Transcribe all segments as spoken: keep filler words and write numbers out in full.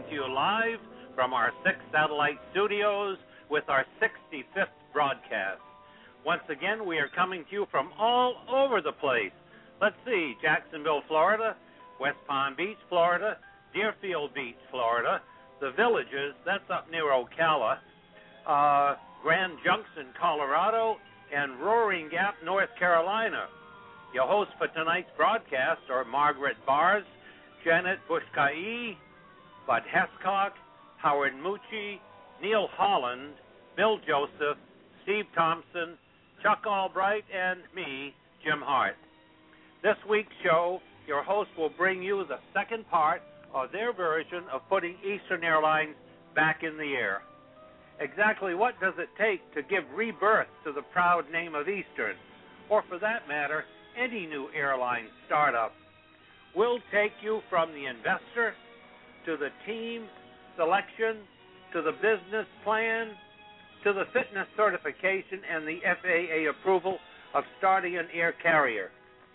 to you live from our six satellite studios with our sixty-fifth broadcast. Once again, we are coming to you from all over the place. Let's see, Jacksonville, Florida, West Palm Beach, Florida, Deerfield Beach, Florida, the Villages, that's up near Ocala, uh, Grand Junction, Colorado, and Roaring Gap, North Carolina. Your hosts for tonight's broadcast are Margaret Bars, Janet Bushkai, Bud Hescock, Howard Mucci, Neil Holland, Bill Joseph, Steve Thompson, Chuck Albright, and me, Jim Hart. This week's show, your host will bring you the second part of their version of putting Eastern Airlines back in the air. Exactly what does it take to give rebirth to the proud name of Eastern, or for that matter, any new airline startup? We'll take you from the investor to the team selection to the business plan to the fitness certification and the F A A approval of starting an air carrier.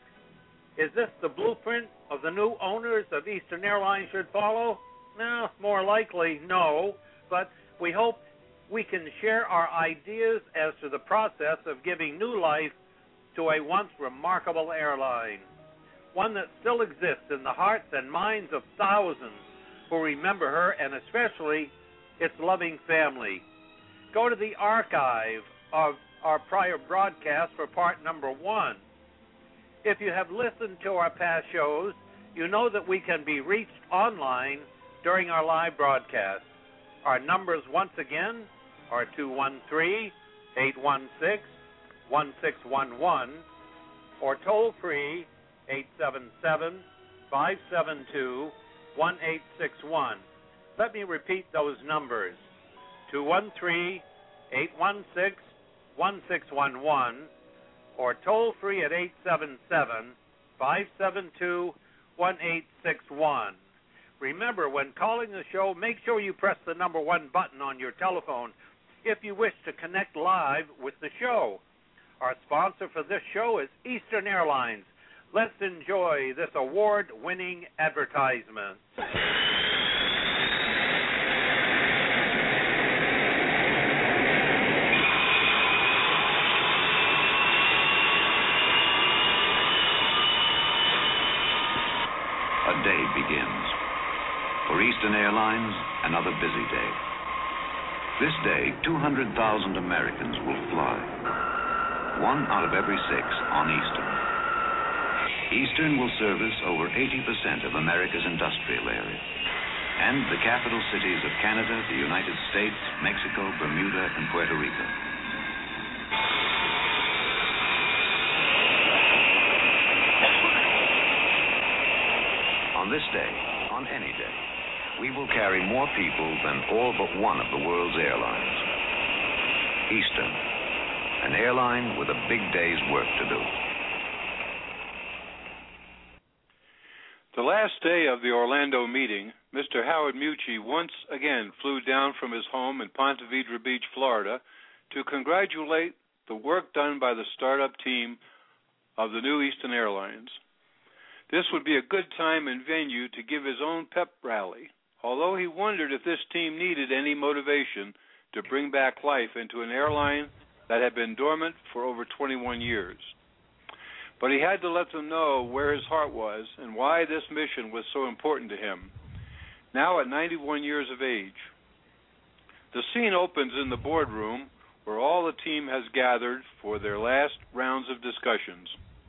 Is this the blueprint of the new owners of Eastern Airlines should follow? No, more likely no, but we hope we can share our ideas as to the process of giving new life to a once remarkable airline, one that still exists in the hearts and minds of thousands who remember her, and especially its loving family. Go to the archive of our prior broadcast for part number one. If you have listened to our past shows, you know that we can be reached online during our live broadcast. Our numbers, once again, are two one three, eight one six, one six one one or toll-free eight seven seven, five seven two, one eight six one. Let me repeat those numbers, two one three, eight one six, one six one one or toll-free at eight seven seven, five seven two, one eight six one. Remember, when calling the show, make sure you press the number one button on your telephone if you wish to connect live with the show. Our sponsor for this show is Eastern Airlines. Let's enjoy this award-winning advertisement. A day begins. For Eastern Airlines, another busy day. This day, two hundred thousand Americans will fly. One out of every six on Eastern. Eastern will service over eighty percent of America's industrial area and the capital cities of Canada, the United States, Mexico, Bermuda, and Puerto Rico. On this day, on any day, we will carry more people than all but one of the world's airlines. Eastern, an airline with a big day's work to do. The last day of the Orlando meeting, Mister Howard Mucci once again flew down from his home in Ponte Vedra Beach, Florida, to congratulate the work done by the startup team of the new Eastern Airlines. This would be a good time and venue to give his own pep rally, although he wondered if this team needed any motivation to bring back life into an airline that had been dormant for over twenty-one years. But he had to let them know where his heart was and why this mission was so important to him, now at ninety-one years of age. The scene opens in the boardroom where all the team has gathered for their last rounds of discussions.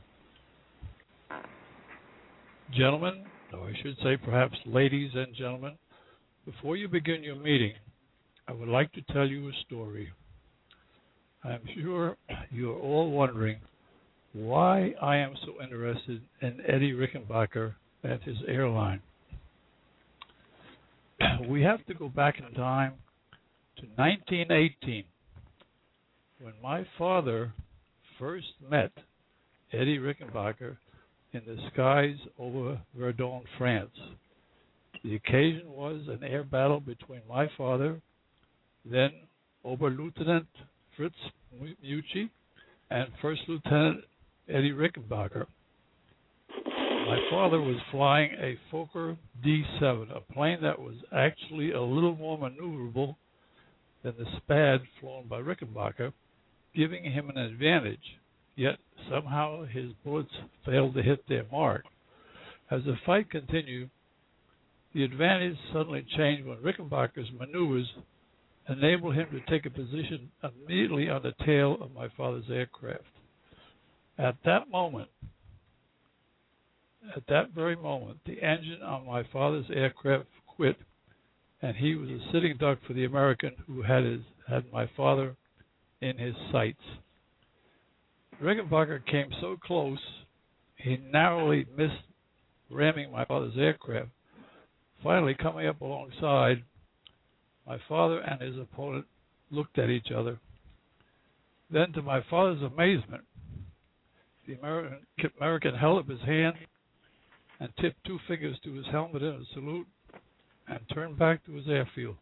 Gentlemen, or I should say perhaps ladies and gentlemen, before you begin your meeting, I would like to tell you a story. I'm sure you're all wondering why I am so interested in Eddie Rickenbacker and his airline. We have to go back in time to nineteen eighteen, when my father first met Eddie Rickenbacker in the skies over Verdun, France. The occasion was an air battle between my father, then Oberleutnant Fritz Mucci, and First Lieutenant Eddie Rickenbacker. My father was flying a Fokker D seven, a plane that was actually a little more maneuverable than the Spad flown by Rickenbacker, giving him an advantage, yet somehow his bullets failed to hit their mark. As the fight continued, the advantage suddenly changed when Rickenbacker's maneuvers enabled him to take a position immediately on the tail of my father's aircraft. At that moment, at that very moment, the engine on my father's aircraft quit, and he was a sitting duck for the American who had his had my father in his sights. Rickenbacker came so close, he narrowly missed ramming my father's aircraft. Finally, coming up alongside, my father and his opponent looked at each other. Then, to my father's amazement, the American, American held up his hand and tipped two fingers to his helmet in a salute and turned back to his airfield.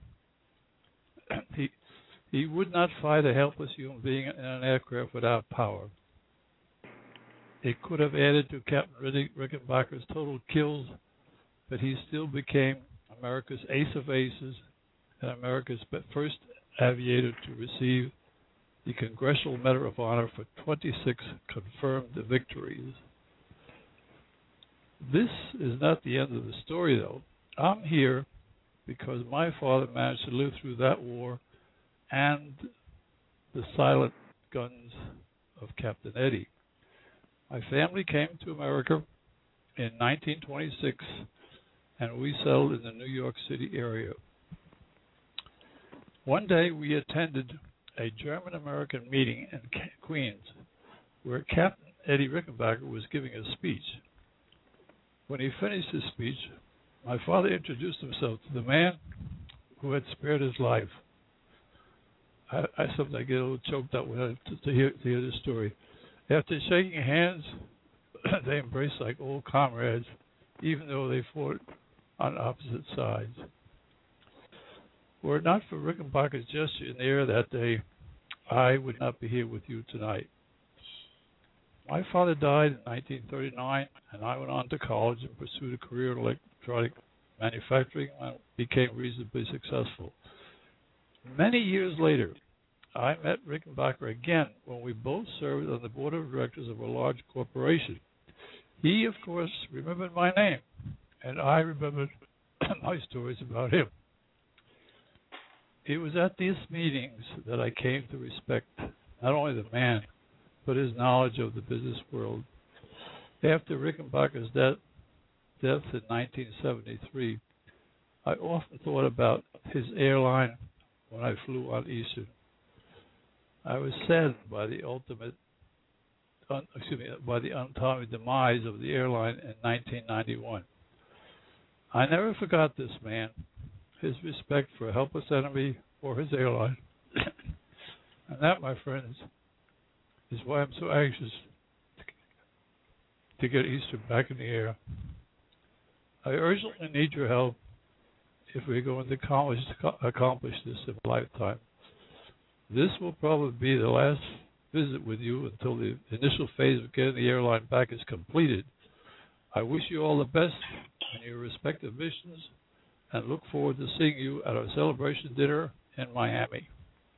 he, he would not fight a helpless human being in an aircraft without power. It could have added to Captain Rickenbacker's total kills, but he still became America's ace of aces and America's first aviator to receive the Congressional Medal of Honor for twenty-six confirmed victories. This is not the end of the story, though. I'm here because my father managed to live through that war and the silent guns of Captain Eddie. My family came to America in nineteen twenty-six, and we settled in the New York City area. One day we attended a German-American meeting in Queens where Captain Eddie Rickenbacker was giving a speech. When he finished his speech, my father introduced himself to the man who had spared his life. I, I sometimes get a little choked up when I, to, to, hear, to hear this story. After shaking hands, they embraced like old comrades, even though they fought on opposite sides. Were it not for Rickenbacker's gesture in the air that day, I would not be here with you tonight. My father died in nineteen thirty-nine, and I went on to college and pursued a career in electronic manufacturing and became reasonably successful. Many years later, I met Rickenbacker again when we both served on the board of directors of a large corporation. He, of course, remembered my name, and I remembered my stories about him. It was at these meetings that I came to respect not only the man, but his knowledge of the business world. After Rickenbacker's death, death in nineteen seventy-three, I often thought about his airline when I flew on Eastern. I was saddened by the ultimate, un, excuse me, by the untimely demise of the airline in nineteen ninety-one. I never forgot this man, his respect for a helpless enemy or his airline. And that, my friends, is why I'm so anxious to get Eastern back in the air. I urgently need your help if we're going to accomplish, accomplish this in a lifetime. This will probably be the last visit with you until the initial phase of getting the airline back is completed. I wish you all the best in your respective missions and look forward to seeing you at our celebration dinner in Miami.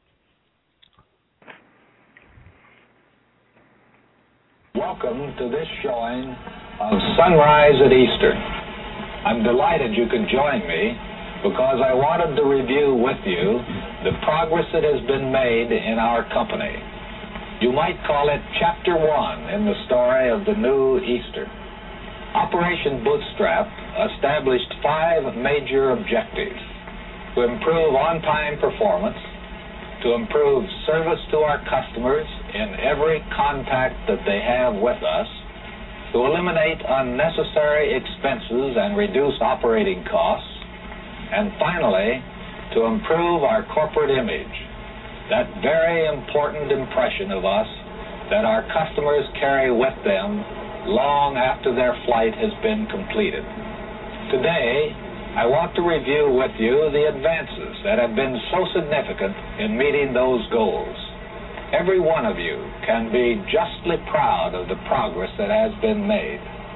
Welcome to this showing of Sunrise at Eastern. I'm delighted you could join me because I wanted to review with you the progress that has been made in our company. You might call it Chapter One in the story of the new Eastern. Operation Bootstrap established five major objectives: to improve on-time performance, to improve service to our customers in every contact that they have with us, to eliminate unnecessary expenses and reduce operating costs, and finally, to improve our corporate image, that very important impression of us that our customers carry with them long after their flight has been completed. Today, I want to review with you the advances that have been so significant in meeting those goals. Every one of you can be justly proud of the progress that has been made.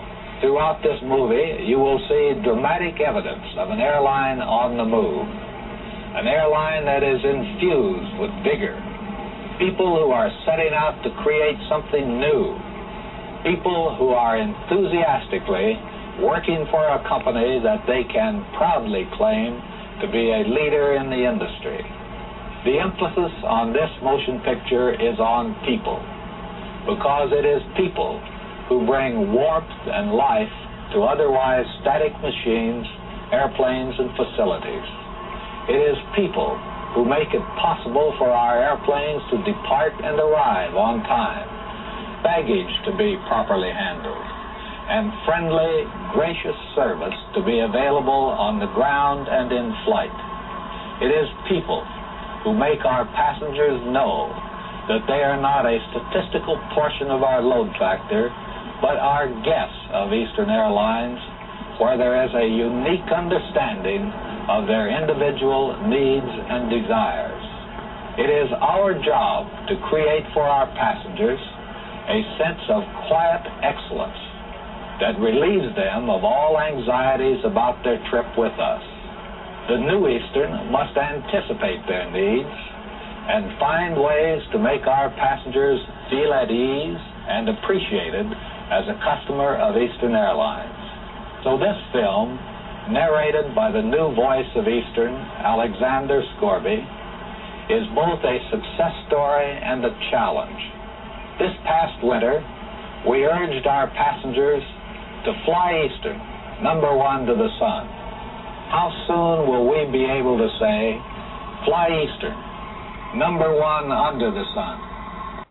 throughout this movie, you will see dramatic evidence of an airline on the move. An airline that is infused with vigor. People who are setting out to create something new. People who are enthusiastically working for a company that they can proudly claim to be a leader in the industry. The emphasis on this motion picture is on people, because it is people who bring warmth and life to otherwise static machines, airplanes, and facilities. It is people who make it possible for our airplanes to depart and arrive on time, baggage to be properly handled, and friendly, gracious service to be available on the ground and in flight. It is people who make our passengers know that they are not a statistical portion of our load factor, but are guests of Eastern Airlines, where there is a unique understanding of their individual needs and desires. It is our job to create for our passengers a sense of quiet excellence that relieves them of all anxieties about their trip with us. The new Eastern must anticipate their needs and find ways to make our passengers feel at ease and appreciated as a customer of Eastern Airlines. So this film, narrated by the new voice of Eastern, Alexander Scorby, is both a success story and a challenge. This past winter, we urged our passengers to fly Eastern, number one to the sun. How soon will we be able to say, fly Eastern, number one under the sun?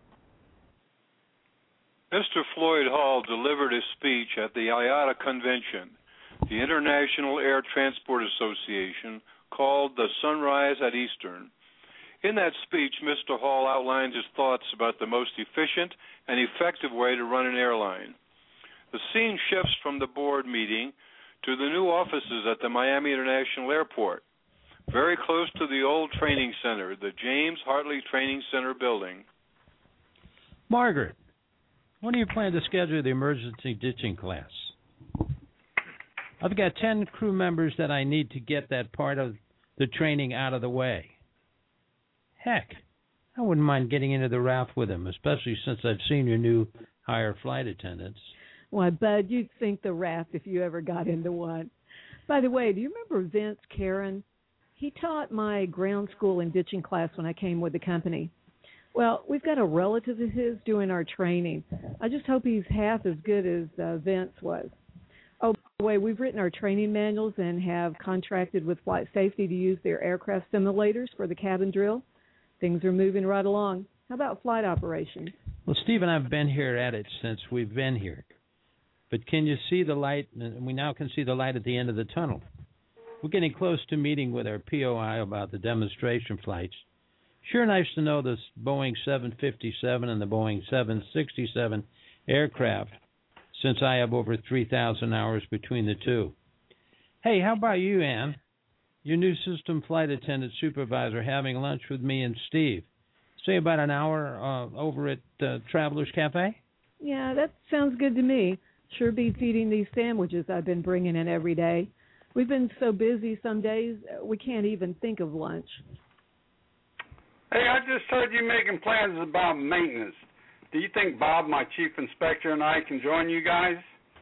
Mister Floyd Hall delivered his speech at the I A T A convention, the International Air Transport Association, called The Sunrise at Eastern. In that speech, Mister Hall outlined his thoughts about the most efficient and effective way to run an airline. The scene shifts from the board meeting to the new offices at the Miami International Airport, very close to the old training center, the James Hartley Training Center building. Margaret, when do you plan to schedule the emergency ditching class? I've got ten crew members that I need to get that part of the training out of the way. Heck, I wouldn't mind getting into the raft with them, especially since I've seen your new higher flight attendants. Why, Bud, you'd sink the raft if you ever got into one. By the way, do you remember Vince Karen? He taught my ground school and ditching class when I came with the company. Well, we've got a relative of his doing our training. I just hope he's half as good as uh, Vince was. Oh, by the way, we've written our training manuals and have contracted with Flight Safety to use their aircraft simulators for the cabin drill. Things are moving right along. How about flight operations? Well, Steve and I have been here at it since we've been here. But can you see the light? And we now can see the light at the end of the tunnel. We're getting close to meeting with our P O I about the demonstration flights. Sure nice to know this Boeing seven fifty-seven and the Boeing seven sixty-seven aircraft, since I have over three thousand hours between the two. Hey, how about you, Ann? Your new system flight attendant supervisor having lunch with me and Steve. Say about an hour uh, over at uh, Travelers Cafe? Yeah, that sounds good to me. Sure be feeding these sandwiches I've been bringing in every day. We've been so busy some days we can't even think of lunch. Hey, I just heard you making plans about maintenance. Do you think Bob, my chief inspector, and I can join you guys?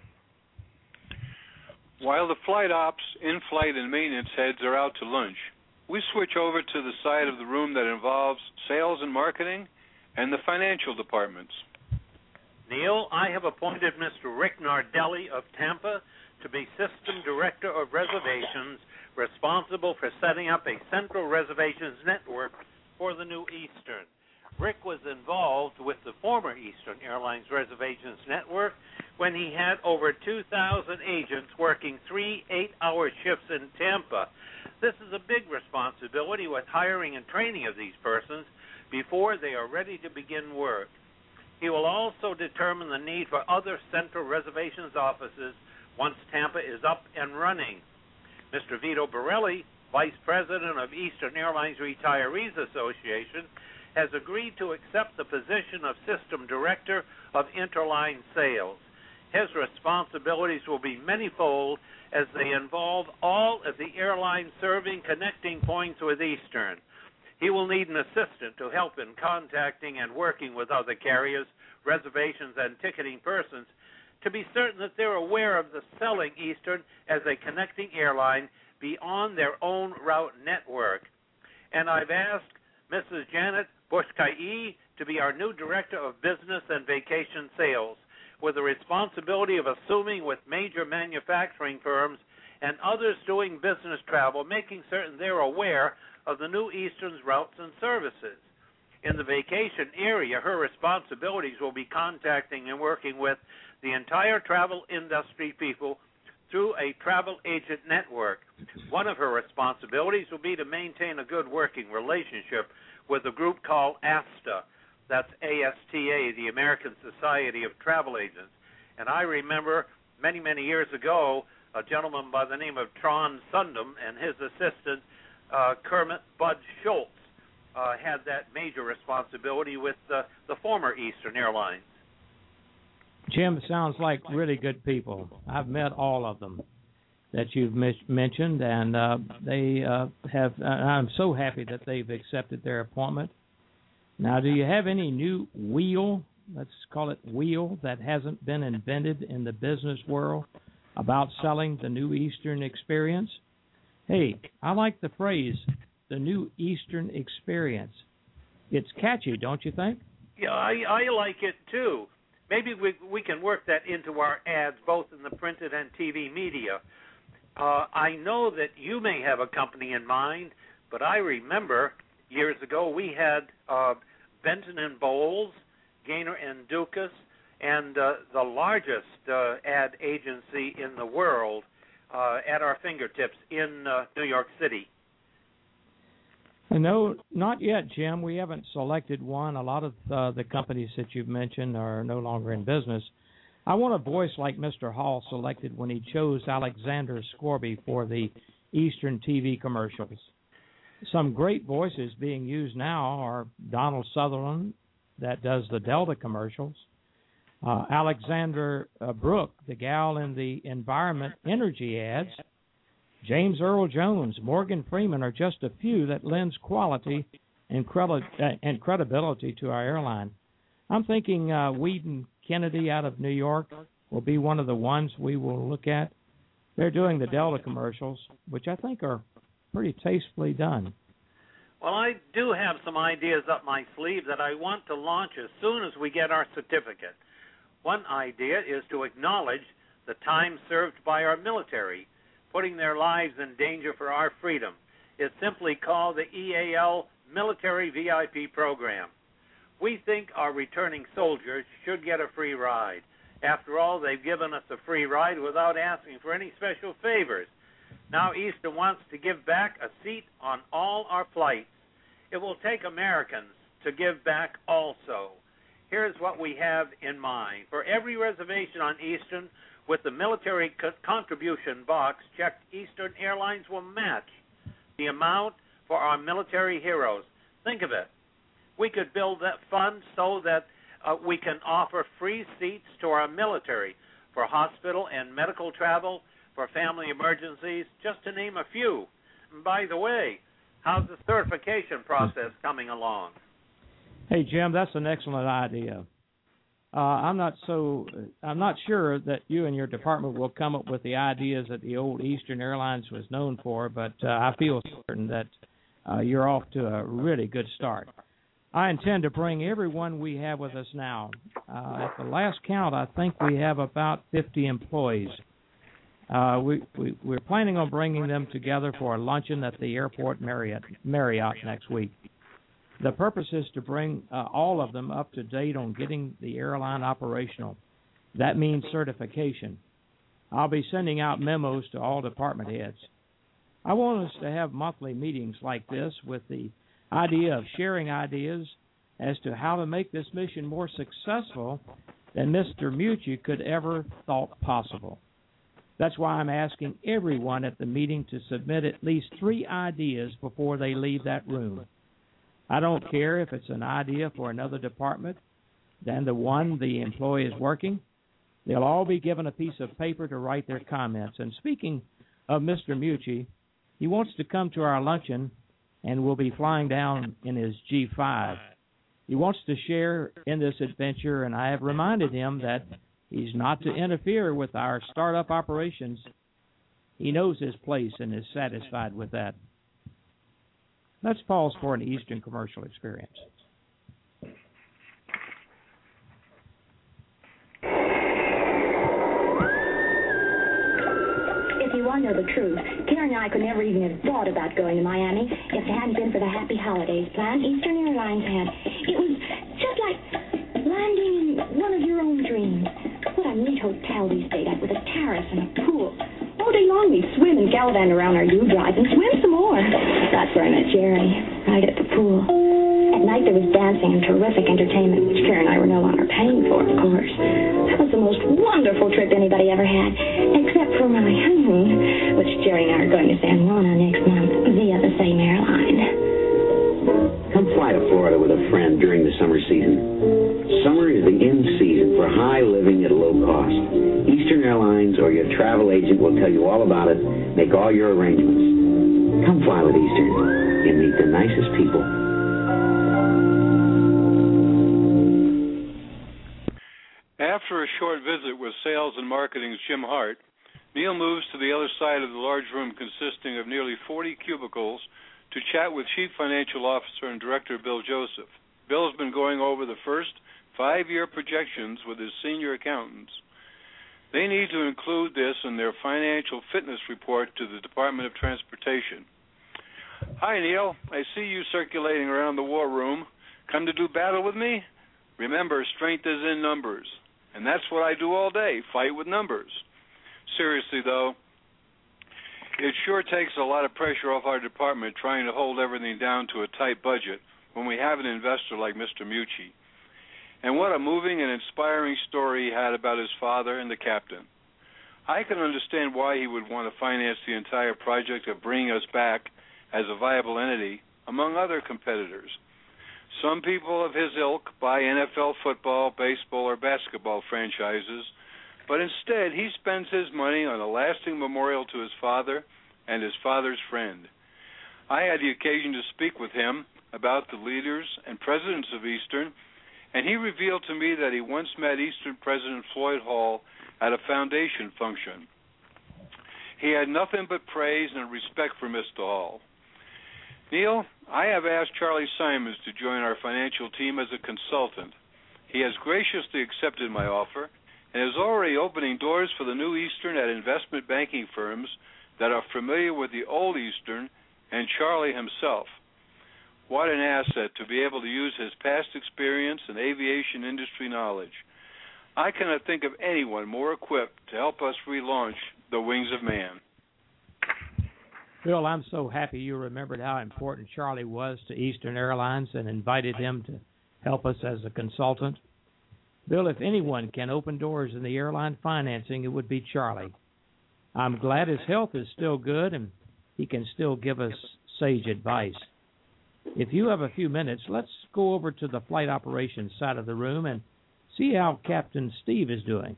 While the flight ops, in-flight, and maintenance heads are out to lunch, we switch over to the side of the room that involves sales and marketing and the financial departments. Neil, I have appointed Mister Rick Nardelli of Tampa to be System Director of Reservations, responsible for setting up a central reservations network for the new Eastern. Rick was involved with the former Eastern Airlines Reservations Network when he had over two thousand agents working three eight-hour shifts in Tampa. This is a big responsibility with hiring and training of these persons before they are ready to begin work. He will also determine the need for other central reservations offices once Tampa is up and running. Mister Vito Borelli, Vice President of Eastern Airlines Retirees Association, has agreed to accept the position of System Director of Interline Sales. His responsibilities will be manyfold as they involve all of the airlines serving connecting points with Eastern. He will need an assistant to help in contacting and working with other carriers, reservations, and ticketing persons to be certain that they're aware of the selling Eastern as a connecting airline beyond their own route network. And I've asked Missus Janet Bushkai to be our new Director of Business and Vacation Sales, with the responsibility of assuming with major manufacturing firms and others doing business travel, making certain they're aware of the new Eastern's routes and services. In the vacation area, her responsibilities will be contacting and working with the entire travel industry people through a travel agent network. One of her responsibilities will be to maintain a good working relationship with a group called ASTA. That's A S T A, the American Society of Travel Agents. And I remember many, many years ago, a gentleman by the name of Tron Sundum and his assistant, uh, Kermit Bud Schultz, uh, had that major responsibility with uh, the former Eastern Airlines. Jim, sounds like really good people. I've met all of them that you've mis- mentioned, and uh, they uh, have. Uh, I'm so happy that they've accepted their appointment. Now, do you have any new wheel, let's call it wheel, that hasn't been invented in the business world about selling the New Eastern Experience? Hey, I like the phrase, the New Eastern Experience. It's catchy, don't you think? Yeah, I, I like it too. Maybe we we can work that into our ads, both in the printed and T V media. Uh, I know that you may have a company in mind, but I remember years ago we had uh, Benton and Bowles, Gaynor and Dukas, and uh, the largest uh, ad agency in the world uh, at our fingertips in uh, New York City. No, not yet, Jim. We haven't selected one. A lot of uh, the companies that you've mentioned are no longer in business. I want a voice like Mister Hall selected when he chose Alexander Scorby for the Eastern T V commercials. Some great voices being used now are Donald Sutherland, that does the Delta commercials, uh, Alexander uh, Brooke, the gal in the environment energy ads, James Earl Jones, Morgan Freeman are just a few that lends quality and, credi- uh, and credibility to our airline. I'm thinking uh, Whedon Kennedy out of New York will be one of the ones we will look at. They're doing the Delta commercials, which I think are pretty tastefully done. Well, I do have some ideas up my sleeve that I want to launch as soon as we get our certificate. One idea is to acknowledge the time served by our military, putting their lives in danger for our freedom. It's simply called the E A L Military V I P Program. We think our returning soldiers should get a free ride. After all, they've given us a free ride without asking for any special favors. Now Eastern wants to give back a seat on all our flights. It will take Americans to give back also. Here's what we have in mind. For every reservation on Eastern with the military co- contribution box checked, Eastern Airlines will match the amount for our military heroes. Think of it. We could build that fund so that uh, we can offer free seats to our military for hospital and medical travel, for family emergencies, just to name a few. And by the way, how's the certification process coming along? Hey, Jim, that's an excellent idea. Uh, I'm not so. I'm not sure that you and your department will come up with the ideas that the old Eastern Airlines was known for, but uh, I feel certain that uh, you're off to a really good start. I intend to bring everyone we have with us now. Uh, at the last count, I think we have about fifty employees. Uh, we, we, we're planning on bringing them together for a luncheon at the airport Marriott, Marriott next week. The purpose is to bring uh, all of them up to date on getting the airline operational. That means certification. I'll be sending out memos to all department heads. I want us to have monthly meetings like this with the idea of sharing ideas as to how to make this mission more successful than Mister Mucci could ever thought possible. That's why I'm asking everyone at the meeting to submit at least three ideas before they leave that room. I don't care if it's an idea for another department than the one the employee is working. They'll all be given a piece of paper to write their comments. And speaking of Mister Mucci, he wants to come to our luncheon and will be flying down in his G five. He wants to share in this adventure, and I have reminded him that he's not to interfere with our startup operations. He knows his place and is satisfied with that. Let's pause for an Eastern commercial experience. If you want to know the truth, Karen and I could never even have thought about going to Miami if it hadn't been for the Happy Holidays plan Eastern Airlines had. It was just like landing in one of your own dreams. What a neat hotel we stayed at with a terrace and a pool. All day long we'd swim and gallivant around our U-drive and swim some more. That's where I met Jerry, right at the pool. At night there was dancing and terrific entertainment, which Karen and I were no longer paying for, of course. That was the most wonderful trip anybody ever had, except for my honeymoon, which Jerry and I are going to San Juan on next month via the same airline. Come fly to Florida with a friend during the summer season. Summer is the in season for high living at low cost. Eastern Airlines or your travel agent will tell you all about it, make all your arrangements. Come fly with Eastern and meet the nicest people. After a short visit with Sales and Marketing's Jim Hart, Neil moves to the other side of the large room consisting of nearly forty cubicles to chat with Chief Financial Officer and Director Bill Joseph. Bill has been going over the first five-year projections with his senior accountants. They need to include this in their financial fitness report to the Department of Transportation. Hi, Neil. I see you circulating around the war room. Come to do battle with me? Remember, strength is in numbers. And that's what I do all day, fight with numbers. Seriously, though, it sure takes a lot of pressure off our department trying to hold everything down to a tight budget when we have an investor like Mister Mucci. And what a moving and inspiring story he had about his father and the captain. I can understand why he would want to finance the entire project of bringing us back as a viable entity, among other competitors. Some people of his ilk buy N F L football, baseball, or basketball franchises, but instead he spends his money on a lasting memorial to his father and his father's friend. I had the occasion to speak with him about the leaders and presidents of Eastern, and he revealed to me that he once met Eastern President Floyd Hall at a foundation function. He had nothing but praise and respect for Mister Hall. Neil, I have asked Charlie Simons to join our financial team as a consultant. He has graciously accepted my offer and is already opening doors for the new Eastern at investment banking firms that are familiar with the old Eastern and Charlie himself. What an asset to be able to use his past experience and aviation industry knowledge. I cannot think of anyone more equipped to help us relaunch the Wings of Man. Bill, I'm so happy you remembered how important Charlie was to Eastern Airlines and invited him to help us as a consultant. Bill, if anyone can open doors in the airline financing, it would be Charlie. I'm glad his health is still good and he can still give us sage advice. If you have a few minutes, let's go over to the flight operations side of the room and see how Captain Steve is doing.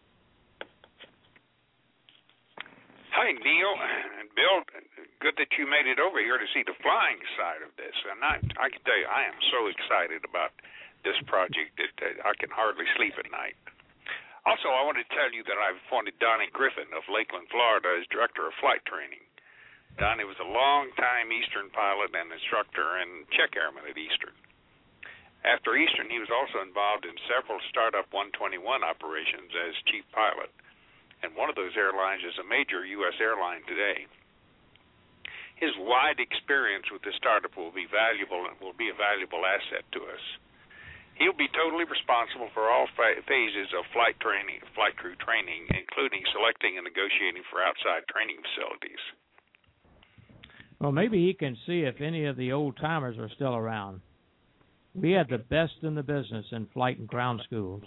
Hi, Neil and Bill. Good that you made it over here to see the flying side of this. And I, I can tell you, I am so excited about this project that uh, I can hardly sleep at night. Also, I want to tell you that I've appointed Donnie Griffin of Lakeland, Florida, as Director of Flight Training. Donnie was a long-time Eastern pilot and instructor and check airman at Eastern. After Eastern, he was also involved in several startup one twenty-one operations as chief pilot, and one of those airlines is a major U S airline today. His wide experience with the startup will be valuable and will be a valuable asset to us. He'll be totally responsible for all fa- phases of flight training, flight crew training, including selecting and negotiating for outside training facilities. Well, maybe he can see if any of the old-timers are still around. We had the best in the business in flight and ground schools.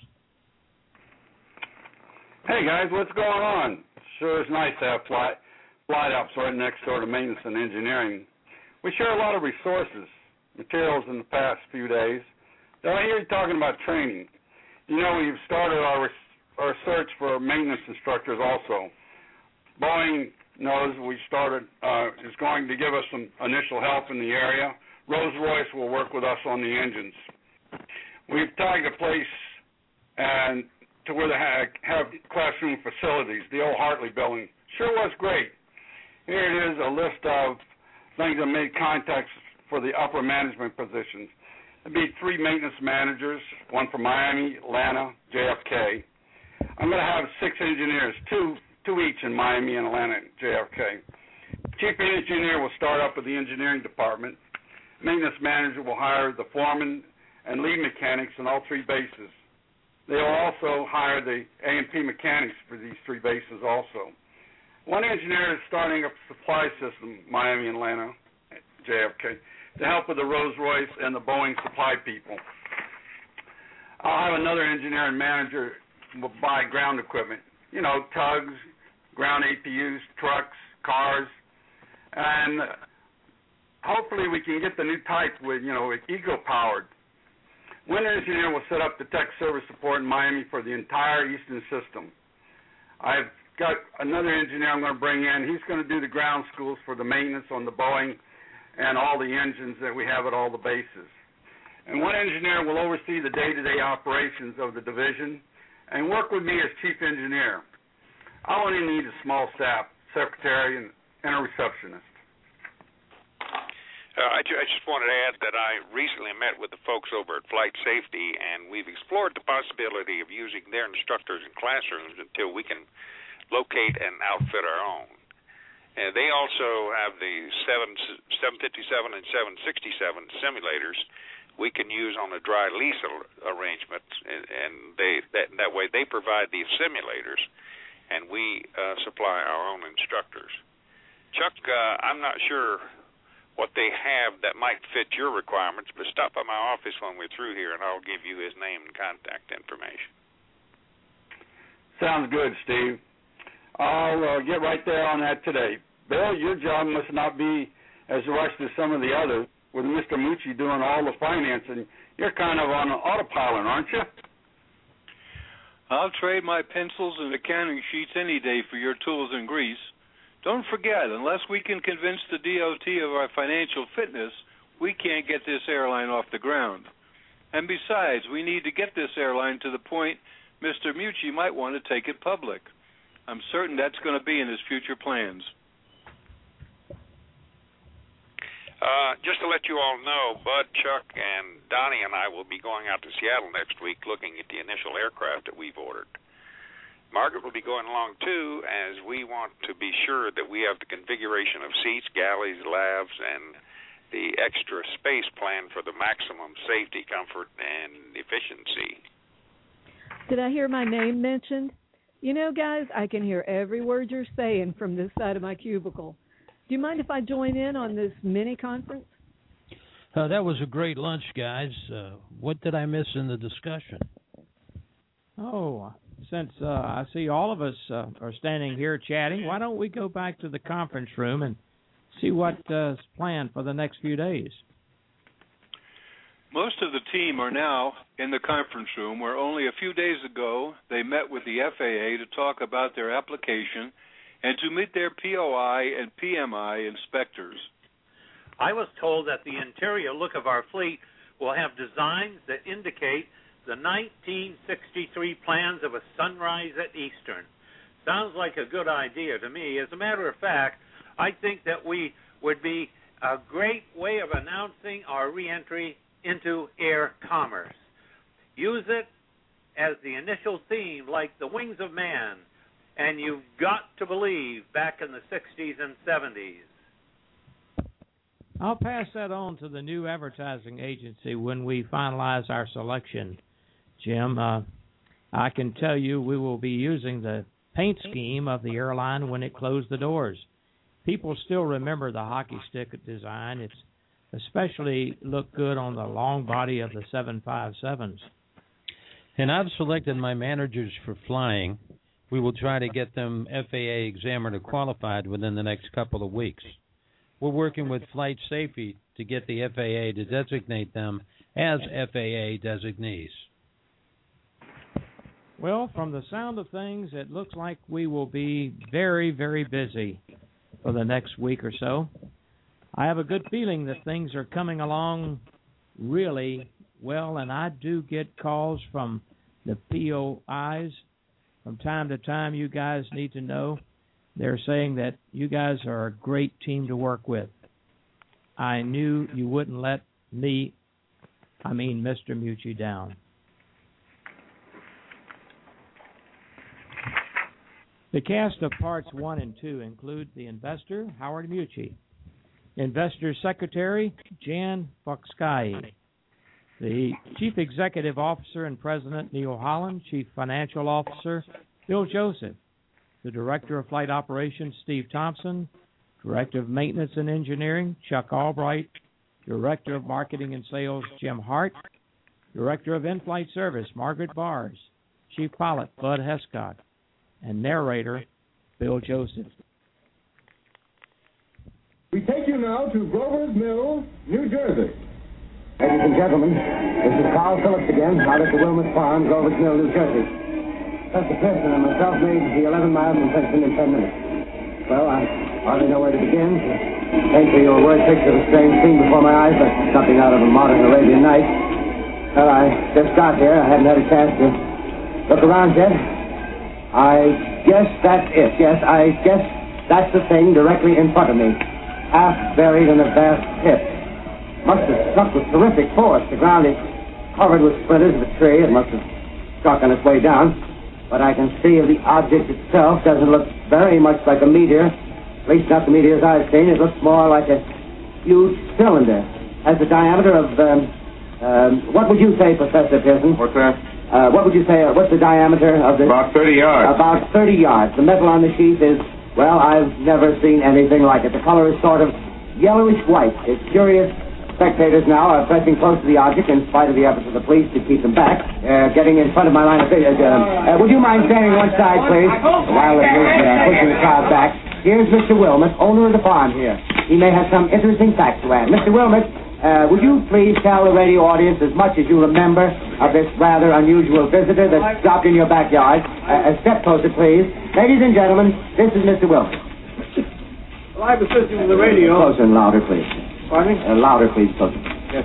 Hey, guys, what's going on? Sure is nice to have flight, flight ops right next door to maintenance and engineering. We share a lot of resources, materials in the past few days. Now, I hear you talking about training. You know, we've started our our search for maintenance instructors also. Boeing knows we started, uh, is going to give us some initial help in the area. Rolls-Royce will work with us on the engines. We've tagged a place and to where they have, have classroom facilities, the old Hartley building. Sure was great. Here it is, a list of things that made contacts for the upper management positions. There'd be three maintenance managers, one for Miami, Atlanta, J F K. I'm going to have six engineers, two two each in Miami and Atlanta and J F K. Chief engineer will start up with the engineering department. Maintenance manager will hire the foreman and lead mechanics in all three bases. They will also hire the A and P mechanics for these three bases also. One engineer is starting up a supply system, Miami and Atlanta, J F K, to help with the Rolls-Royce and the Boeing supply people. I'll have another engineer and manager will buy ground equipment, you know, tugs, ground A P Us, trucks, cars, and hopefully we can get the new type with, you know, eco-powered. One engineer will set up the tech service support in Miami for the entire Eastern system. I've got another engineer I'm going to bring in. He's going to do the ground schools for the maintenance on the Boeing and all the engines that we have at all the bases. And one engineer will oversee the day-to-day operations of the division and work with me as chief engineer. I only need a small staff, secretary, and, and a receptionist. Uh, I, ju- I just wanted to add that I recently met with the folks over at Flight Safety, and we've explored the possibility of using their instructors in classrooms until we can locate and outfit our own. And they also have the seven fifty-seven and seven sixty-seven simulators we can use on a dry lease ar- arrangement, and, and they that, that way they provide these simulators, and we uh, supply our own instructors. Chuck, uh, I'm not sure what they have that might fit your requirements, but stop by my office when we're through here, and I'll give you his name and contact information. Sounds good, Steve. I'll uh, get right there on that today. Bill, your job must not be as rushed as some of the others, with Mister Mucci doing all the financing. You're kind of on autopilot, aren't you? I'll trade my pencils and accounting sheets any day for your tools and grease. Don't forget, unless we can convince the D O T of our financial fitness, we can't get this airline off the ground. And besides, we need to get this airline to the point Mister Mucci might want to take it public. I'm certain that's going to be in his future plans. Uh, just to let you all know, Bud, Chuck, and Donnie and I will be going out to Seattle next week looking at the initial aircraft that we've ordered. Margaret will be going along, too, as we want to be sure that we have the configuration of seats, galleys, lavs, and the extra space planned for the maximum safety, comfort, and efficiency. Did I hear my name mentioned? You know, guys, I can hear every word you're saying from this side of my cubicle. Do you mind if I join in on this mini-conference? Uh, that was a great lunch, guys. Uh, what did I miss in the discussion? Oh, since uh, I see all of us uh, are standing here chatting, why don't we go back to the conference room and see what's uh, planned for the next few days? Most of the team are now in the conference room, where only a few days ago they met with the F A A to talk about their application and to meet their P O I and P M I inspectors. I was told that the interior look of our fleet will have designs that indicate the nineteen sixty-three plans of a Sunrise at Eastern. Sounds like a good idea to me. As a matter of fact, I think that we would be a great way of announcing our reentry into air commerce. Use it as the initial theme, like the Wings of Man, and you've got to believe back in the sixties and seventies. I'll pass that on to the new advertising agency when we finalize our selection, Jim. Uh, I can tell you we will be using the paint scheme of the airline when it closed the doors. People still remember the hockey stick design. It's especially looked good on the long body of the seven fifty-sevens. And I've selected my managers for flying. We will try to get them F A A examiner qualified within the next couple of weeks. We're working with Flight Safety to get the F A A to designate them as F A A designees. Well, from the sound of things, it looks like we will be very, very busy for the next week or so. I have a good feeling that things are coming along really well, and I do get calls from the P O Is from time to time. You guys need to know. They're saying that you guys are a great team to work with. I knew you wouldn't let me, I mean Mister Mucci, down. The cast of parts one and two include the investor, Howard Mucci, investor secretary, Jan Foxkai, the chief executive officer and president, Neil Holland, chief financial officer, Bill Joseph, the director of flight operations, Steve Thompson, director of maintenance and engineering, Chuck Albright, director of marketing and sales, Jim Hart, director of in-flight service, Margaret Bars, chief pilot, Bud Hescott, and narrator, Bill Joseph. We take you now to Grover's Mill, New Jersey. Ladies and gentlemen, this is Carl Phillips again, out at the Wilmot Farm, Grover's Mill, New Jersey. Mister Pearson and myself made the eleven miles from Princeton in ten minutes. Well, I hardly know where to begin. Paint your word picture of a strange scene before my eyes, but something out of a modern Arabian Night. Well, I just got here. I hadn't had a chance to look around yet. I guess that's it. Yes, I guess that's the thing directly in front of me. Half buried in a vast pit. Must have struck with terrific force. The ground is covered with splinters of a tree. It must have struck on its way down. But I can see the object itself doesn't look very much like a meteor. At least not the meteors I've seen. It looks more like a huge cylinder. Has the diameter of, um, um, what would you say, Professor Pearson? What's that? Uh, what would you say, uh, what's the diameter of this? About thirty yards. About thirty yards. The metal on the sheath is, well, I've never seen anything like it. The color is sort of yellowish white. It's curious. Spectators now are pressing close to the object in spite of the efforts of the police to keep them back, uh, getting in front of my line of vision. Uh, uh, would you mind standing one side, please? While it is uh, pushing the crowd back. Here's Mister Wilmot, owner of the farm here. He may have some interesting facts to add. Mister Wilmot, uh, would you please tell the radio audience as much as you remember of this rather unusual visitor that dropped in your backyard? Uh, a step closer, please. Ladies and gentlemen, this is Mister Wilmot. Well, I was listening to the radio. Closer and louder, please. Pardon me? Uh, louder, please, closer. Yes.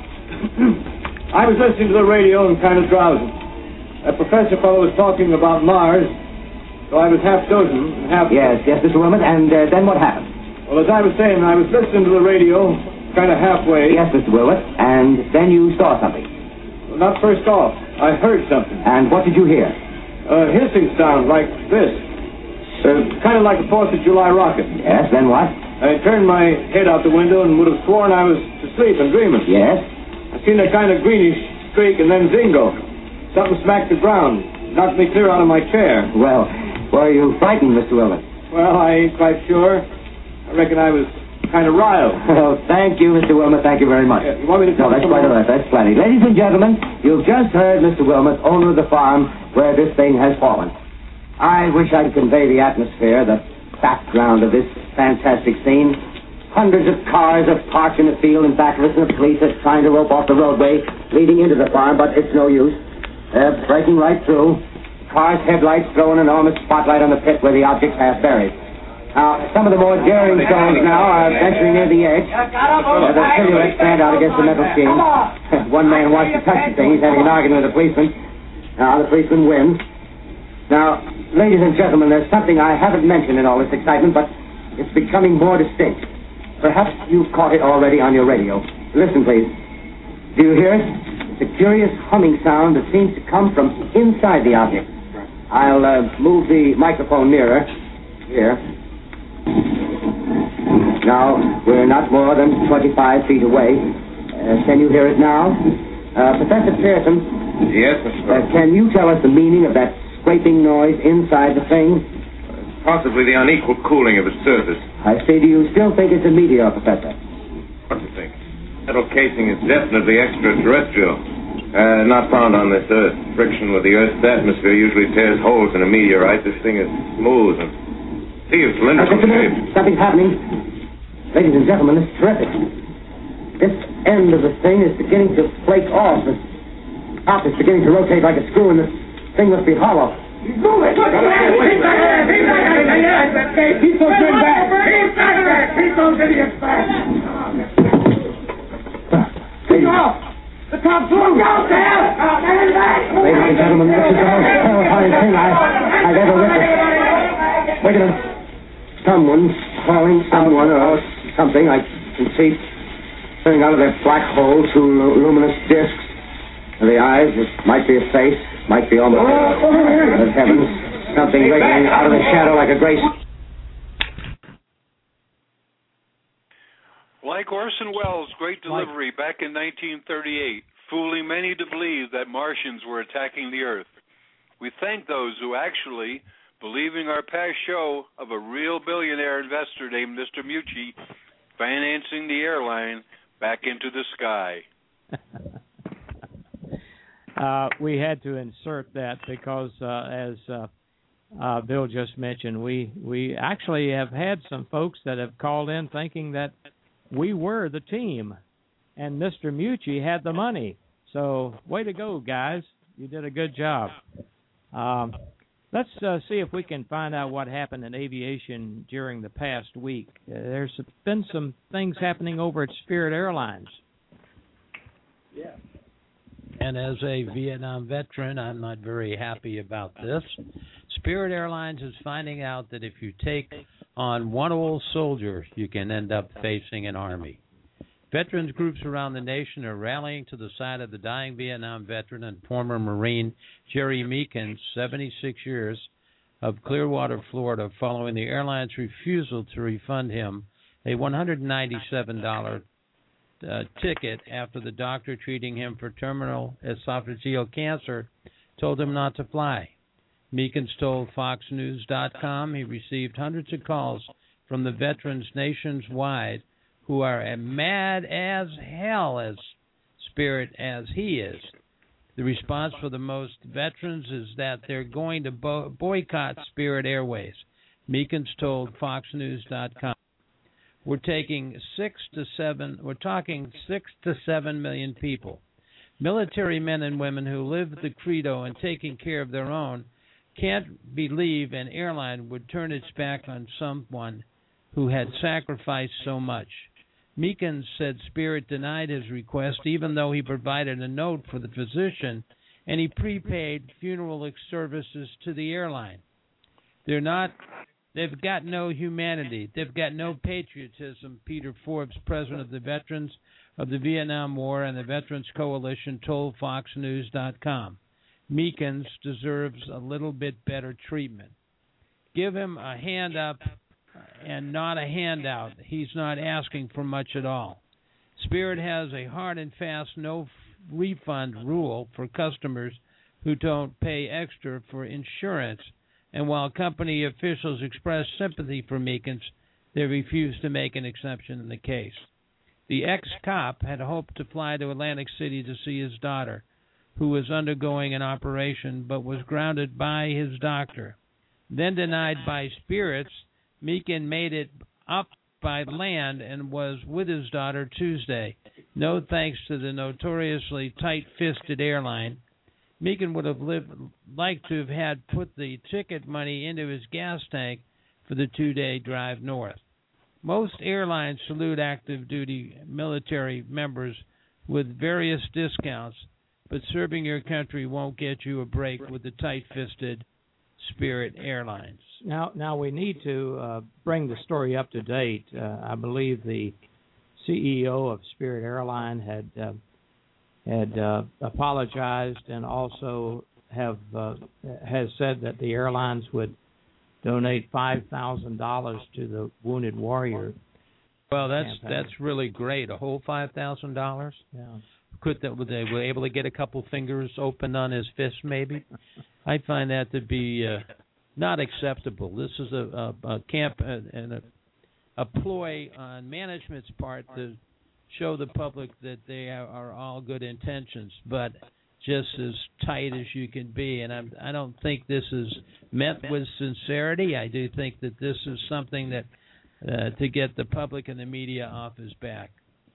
I was listening to the radio and kind of drowsing. A professor fellow was talking about Mars, so I was half dozing and half... Yes, yes, Mister Wilmot, and uh, then what happened? Well, as I was saying, I was listening to the radio, kind of halfway. Yes, Mister Wilmot, and then you saw something. Well, not first off. I heard something. And what did you hear? A hissing sound like this. Uh, kind of like a fourth of July rocket. Yes, then what? I turned my head out the window and would have sworn I was asleep and dreaming. Yes? I seen a kind of greenish streak and then zingo. Something smacked the ground, knocked me clear out of my chair. Well, were you frightened, Mister Wilmot? Well, I ain't quite sure. I reckon I was kind of riled. Oh, thank you, Mister Wilmot. Thank you very much. Yeah, you want me to No, talk that's quite all right. That's plenty. Ladies and gentlemen, you've just heard Mister Wilmot, owner of the farm where this thing has fallen. I wish I could convey the atmosphere, the background of this fantastic scene. Hundreds of cars are parked in the field in back of us, and the police are trying to rope off the roadway leading into the farm, but it's no use. They're breaking right through. The car's headlights throw an enormous spotlight on the pit where the object's half buried. Now, some of the more daring souls now are venturing near the edge. Uh, the silhouettes stand out against the metal sheen. One man wants to touch the thing. He's having an argument with a policeman. Now, the policeman wins. Now, ladies and gentlemen, there's something I haven't mentioned in all this excitement, but it's becoming more distinct. Perhaps you've caught it already on your radio. Listen, please. Do you hear it? It's a curious humming sound that seems to come from inside the object. I'll uh, move the microphone nearer. Here. Now, we're not more than twenty-five feet away. Uh, can you hear it now? Uh, Professor Pearson? Yes, Mister Uh, can you tell us the meaning of that scraping noise inside the thing? Possibly the unequal cooling of its surface. I say, do you still think it's a meteor, Professor? What do you think? Metal casing is definitely extraterrestrial. Uh, not found on this Earth. Friction with the Earth's atmosphere usually tears holes in a meteorite. This thing is smooth and see, it's cylindrical shape. Something's happening. Ladies and gentlemen, this is terrific. This end of the thing is beginning to flake off. The top is beginning to rotate like a screw, and the thing must be hollow. He's moving. Look, he's back there. He's back there. Keep those men back. He's back there. Keep those idiots back. Keep off. The top's loose. Go, Sam. Ladies and gentlemen, this is the most terrifying thing I, I've ever witnessed. Wait a minute. Someone's calling someone or something. I can see coming out of their black hole two luminous discs. And the eyes, it might be a face, might be almost a heavens. Something wriggling out of the shadow like a gray... Like Orson Welles' great delivery back in nineteen thirty-eight, fooling many to believe that Martians were attacking the Earth. We thank those who actually, believing our past show of a real billionaire investor named Mister Mucci financing the airline back into the sky. uh, we had to insert that because, uh, as uh, uh, Bill just mentioned, we, we actually have had some folks that have called in thinking that we were the team, and Mister Mucci had the money. So, way to go, guys. You did a good job. Um, let's uh, see if we can find out what happened in aviation during the past week. Uh, there's been some things happening over at Spirit Airlines. Yeah. And as a Vietnam veteran, I'm not very happy about this. Spirit Airlines is finding out that if you take on one old soldier, you can end up facing an army. Veterans groups around the nation are rallying to the side of the dying Vietnam veteran and former Marine Jerry Meekins, seventy-six years, of Clearwater, Florida, following the airline's refusal to refund him a one hundred ninety-seven dollars uh, ticket after the doctor treating him for terminal esophageal cancer told him not to fly. Meekins told Fox News dot com he received hundreds of calls from the veterans nationwide who are as mad as hell as Spirit as he is. The response for the most veterans is that they're going to bo- boycott Spirit Airways. Meekins told Fox News dot com, "We're taking six to seven. We're talking six to seven million people, military men and women who live the credo and taking care of their own. Can't believe an airline would turn its back on someone who had sacrificed so much." Meekins said Spirit denied his request, even though he provided a note for the physician and he prepaid funeral services to the airline. They're not, they've got no humanity. They've got no patriotism, Peter Forbes, president of the Veterans of the Vietnam War and the Veterans Coalition, told Fox News dot com. Meekins deserves a little bit better treatment. Give him a hand up and not a handout. He's not asking for much at all. Spirit has a hard and fast no refund rule for customers who don't pay extra for insurance, and while company officials express sympathy for Meekins, they refuse to make an exception in the case. The ex-cop had hoped to fly to Atlantic City to see his daughter, who was undergoing an operation but was grounded by his doctor. Then denied by Spirits, Meekins made it up by land and was with his daughter Tuesday. No thanks to the notoriously tight-fisted airline. Meekins would have lived, liked to have had put the ticket money into his gas tank for the two-day drive north. Most airlines salute active-duty military members with various discounts, but serving your country won't get you a break with the tight-fisted Spirit Airlines. Now, now we need to uh, bring the story up to date. Uh, I believe the C E O of Spirit Airline had uh, had uh, apologized and also have uh, has said that the airlines would donate five thousand dollars to the Wounded Warrior. Well, that's campaign. that's really great. A whole five thousand dollars. Yeah. Could that were they were able to get a couple fingers opened on his fist? Maybe. I find that to be uh, not acceptable. This is a, a, a camp uh, and a, a ploy on management's part to show the public that they are, are all good intentions, but just as tight as you can be. And I'm, I don't think this is meant with sincerity. I do think that this is something that uh, to get the public and the media off his back.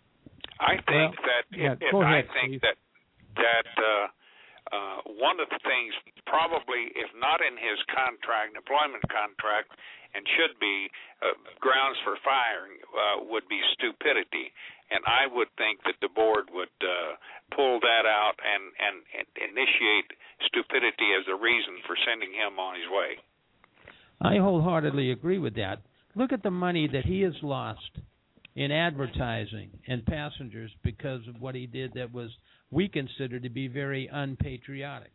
I think well, that yeah, if, go I ahead, think Steve. that that uh, uh, one of the things probably, if not in his contract, employment contract, and should be, uh, grounds for firing uh, would be stupidity. And I would think that the board would uh, pull that out and, and, and initiate stupidity as a reason for sending him on his way. I wholeheartedly agree with that. Look at the money that he has lost in advertising and passengers because of what he did that was, we consider to be very unpatriotic.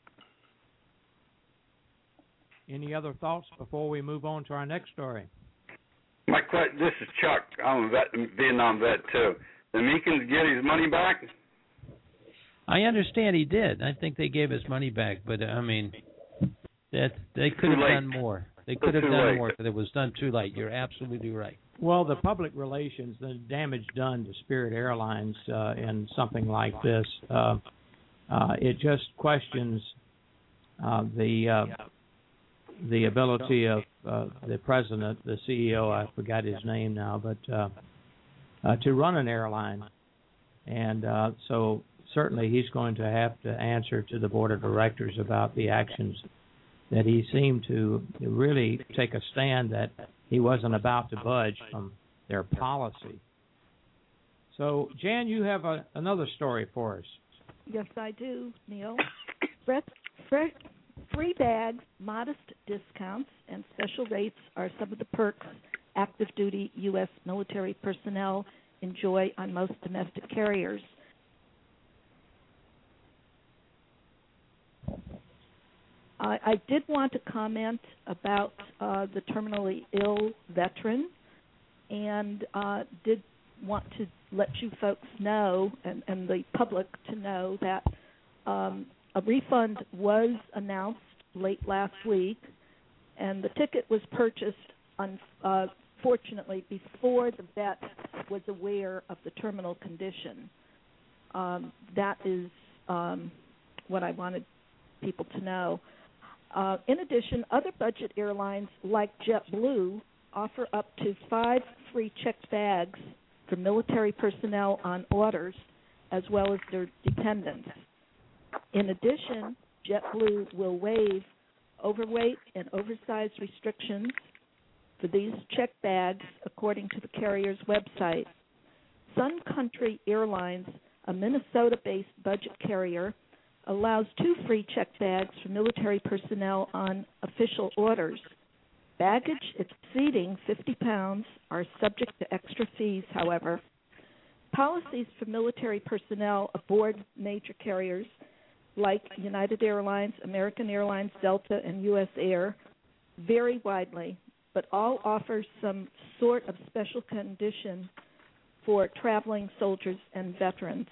Any other thoughts before we move on to our next story? My question, this is Chuck. I'm a vet, Vietnam vet too. Did Meekins get his money back? I understand he did. I think they gave his money back, but uh, I mean, that they could have done more. They could have done more, but it was done too late. You're absolutely right. Well, the public relations, the damage done to Spirit Airlines uh, in something like this, uh, uh, it just questions uh, the uh, the ability of uh, the president, the C E O, I forgot his name now, but uh, uh, to run an airline. And uh, so certainly he's going to have to answer to the board of directors about the actions that he seemed to really take a stand that he wasn't about to budge from their policy. So, Jan, you have a, another story for us. Yes, I do, Neil. Fresh, fresh, free bags, modest discounts, and special rates are some of the perks active duty U S military personnel enjoy on most domestic carriers. I, I did want to comment about uh, the terminally ill veteran, and uh, did want to let you folks know, and, and the public to know, that um, a refund was announced late last week, and the ticket was purchased, unfortunately, uh, before the vet was aware of the terminal condition. Um, that is um, what I wanted people to know. Uh, in addition, other budget airlines like JetBlue offer up to five free checked bags for military personnel on orders, as well as their dependents. In addition, JetBlue will waive overweight and oversized restrictions for these checked bags, according to the carrier's website. Sun Country Airlines, a Minnesota-based budget carrier, allows two free checked bags for military personnel on official orders. Baggage exceeding fifty pounds are subject to extra fees, however. Policies for military personnel aboard major carriers like United Airlines, American Airlines, Delta, and U S Air vary widely, but all offer some sort of special condition for traveling soldiers and veterans.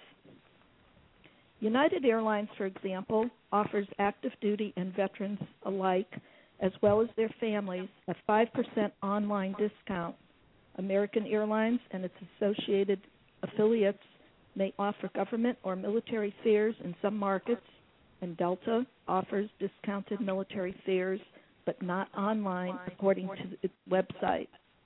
United Airlines, for example, offers active duty and veterans alike, as well as their families, a five percent online discount. American Airlines and its associated affiliates may offer government or military fares in some markets, and Delta offers discounted military fares, but not online, according to its website.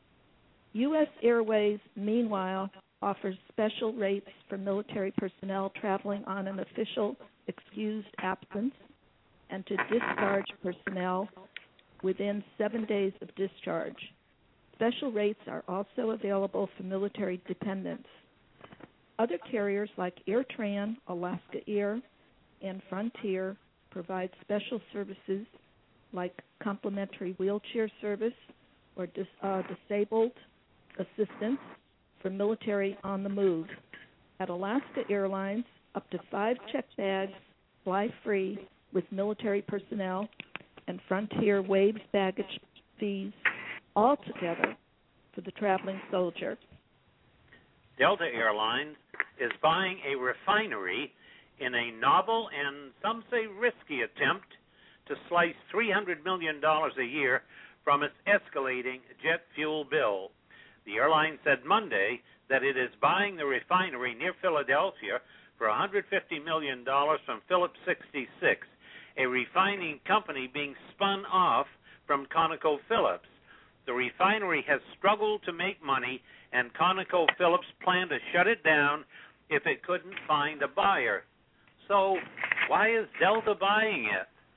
U S Airways, meanwhile, offers special rates for military personnel traveling on an official excused absence and to discharge personnel within seven days of discharge. Special rates are also available for military dependents. Other carriers like AirTran, Alaska Air, and Frontier provide special services like complimentary wheelchair service or dis, uh, disabled assistance for military on the move. At Alaska Airlines, up to five checked bags fly free with military personnel, and Frontier waives baggage fees altogether for the traveling soldier. Delta Airlines is buying a refinery in a novel and some say risky attempt to slice three hundred million dollars a year from its escalating jet fuel bill. The airline said Monday that it is buying the refinery near Philadelphia for one hundred fifty million dollars from Phillips sixty-six, a refining company being spun off from ConocoPhillips. The refinery has struggled to make money, and ConocoPhillips planned to shut it down if it couldn't find a buyer. So why is Delta buying it?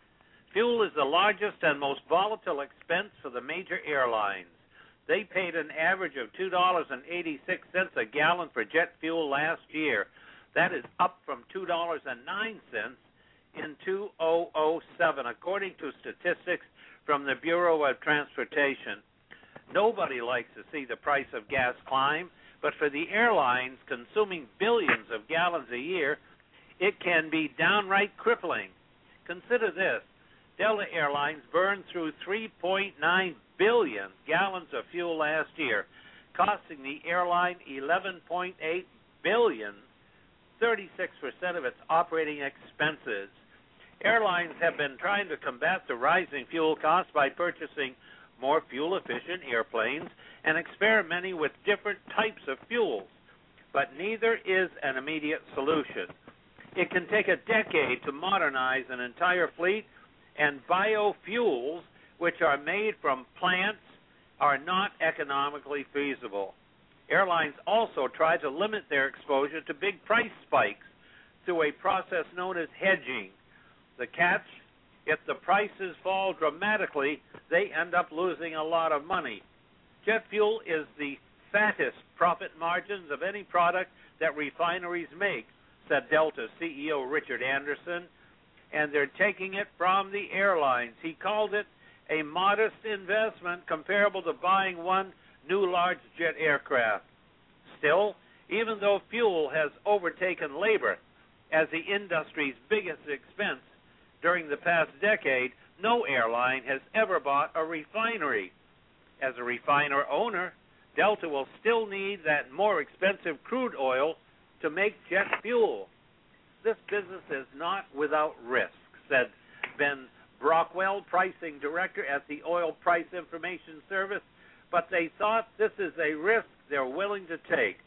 Fuel is the largest and most volatile expense for the major airlines. They paid an average of two dollars and eighty-six cents a gallon for jet fuel last year. That is up from two dollars and nine cents in two thousand seven, according to statistics from the Bureau of Transportation. Nobody likes to see the price of gas climb, but for the airlines consuming billions of gallons a year, it can be downright crippling. Consider this. Delta Airlines burned through three point nine billion gallons of fuel last year, costing the airline eleven point eight billion dollars, thirty-six percent of its operating expenses. Airlines have been trying to combat the rising fuel costs by purchasing more fuel-efficient airplanes and experimenting with different types of fuels, but neither is an immediate solution. It can take a decade to modernize an entire fleet, and biofuels, which are made from plants, are not economically feasible. Airlines also try to limit their exposure to big price spikes through a process known as hedging. The catch, if the prices fall dramatically, they end up losing a lot of money. Jet fuel is the fattest profit margins of any product that refineries make, said Delta C E O Richard Anderson, and they're taking it from the airlines. He called it a modest investment comparable to buying one new large jet aircraft. Still, even though fuel has overtaken labor as the industry's biggest expense during the past decade, no airline has ever bought a refinery. As a refiner owner, Delta will still need that more expensive crude oil to make jet fuel. This business is not without risk, said Ben Brockwell, pricing director at the Oil Price Information Service, but they thought this is a risk they're willing to take.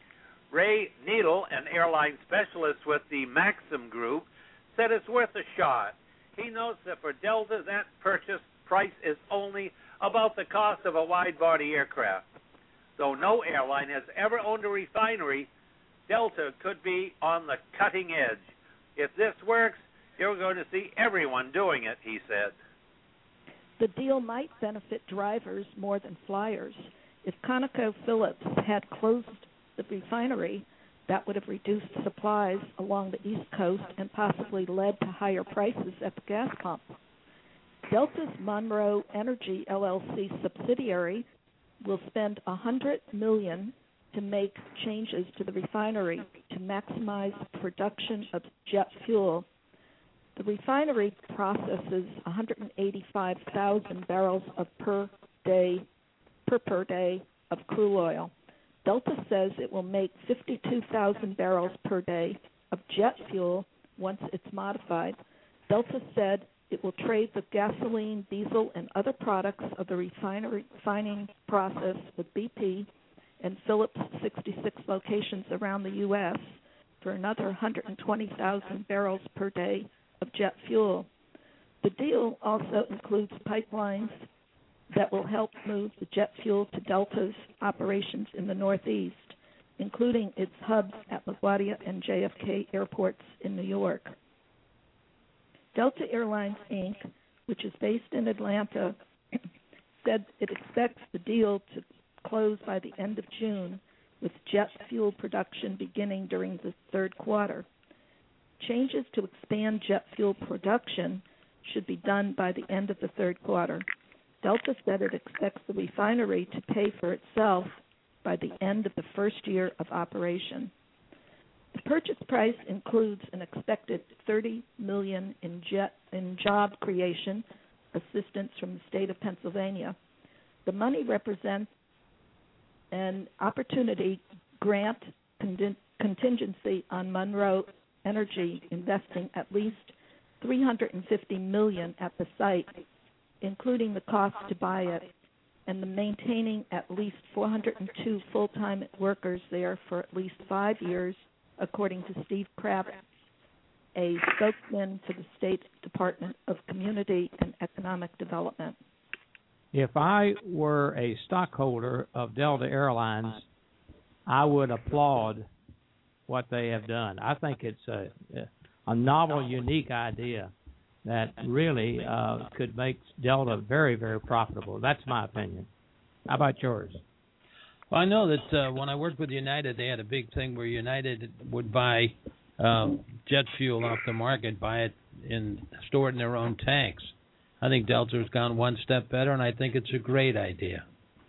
Ray Needle, an airline specialist with the Maxim Group, said it's worth a shot. He notes that for Delta, that purchase price is only about the cost of a wide-body aircraft. Though no airline has ever owned a refinery, Delta could be on the cutting edge. If this works, you're going to see everyone doing it, he said. The deal might benefit drivers more than flyers. If ConocoPhillips had closed the refinery, that would have reduced supplies along the East Coast and possibly led to higher prices at the gas pump. Delta's Monroe Energy L L C subsidiary will spend one hundred million dollars to make changes to the refinery to maximize production of jet fuel. The refinery processes one hundred eighty-five thousand barrels of per day per per day of crude oil. Delta says it will make fifty-two thousand barrels per day of jet fuel once it's modified. Delta said it will trade the gasoline, diesel, and other products of the refinery refining process with B P and Phillips' sixty-six locations around the U S for another one hundred twenty thousand barrels per day of jet fuel. The deal also includes pipelines that will help move the jet fuel to Delta's operations in the Northeast, including its hubs at LaGuardia and J F K airports in New York. Delta Airlines, Incorporated, which is based in Atlanta, said it expects the deal to close by the end of June, with jet fuel production beginning during the third quarter. Changes to expand jet fuel production should be done by the end of the third quarter. Delta said it expects the refinery to pay for itself by the end of the first year of operation. The purchase price includes an expected thirty million dollars in jet in job creation assistance from the state of Pennsylvania. The money represents an opportunity grant contingency on Monroe Energy investing at least three hundred fifty million dollars at the site, including the cost to buy it, and the maintaining at least four hundred two full-time workers there for at least five years, according to Steve Kravitz, a spokesman for the State Department of Community and Economic Development. If I were a stockholder of Delta Airlines, I would applaud what they have done. I think it's a, a novel, unique idea. that really uh, could make Delta very, very profitable. That's my opinion. How about yours? Well, I know that uh, when I worked with United, they had a big thing where United would buy uh, jet fuel off the market, buy it in, store it in their own tanks. I think Delta has gone one step better, and I think it's a great idea.